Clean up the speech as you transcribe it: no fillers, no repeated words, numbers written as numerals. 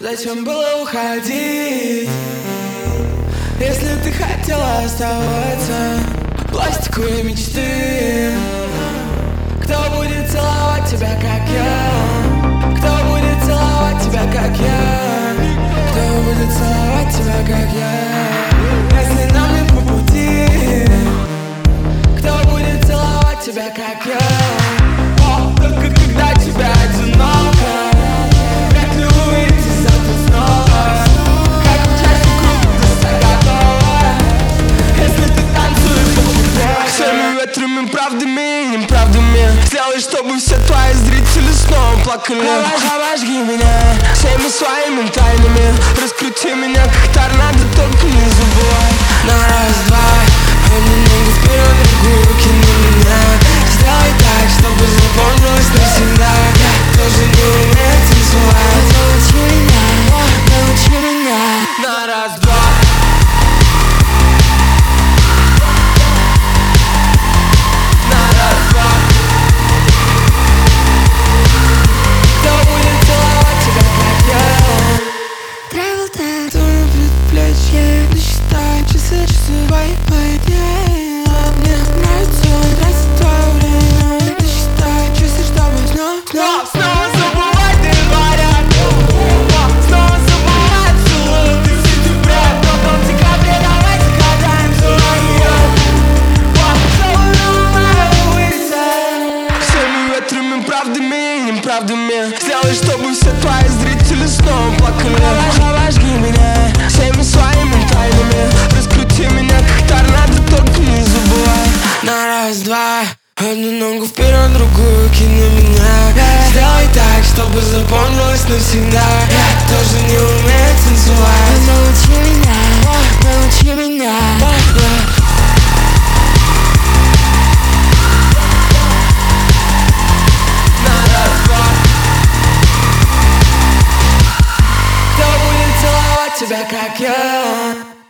Зачем было уходить, если ты хотела оставаться? Пластиковые мечты. Кто будет целовать тебя, как я? Кто будет целовать тебя, как я? Кто будет целовать тебя, как я? Если нам не по пути, кто будет целовать тебя, как я? О, только когда тебя одиноко, как не увидеть завтра снова, как участник круга до 100 готова, если ты танцуешь по всеми ветрами, правдами и неправдами. Сделай, чтобы все твои зрители снова плакали. Обожги меня всеми своими тайнами. Раскрути меня как торнадо, только не забывай. На раз-два, одну ногу вперед, другую кину меня. Сделай так, чтобы запомнилось навсегда. Я тоже не умею танцевать. Научи меня. На раз-два. Сделай, чтобы все твои зрители снова плакали. Обожги меня всеми своими тайнами. Раскрути меня как торнадо, только не забывай. На раз-два, одну ногу вперед, другую кину меня. Сделай так, чтобы запомнилось навсегда. Я тоже не умею танцевать. Научи меня, научи меня. Тебя, как я.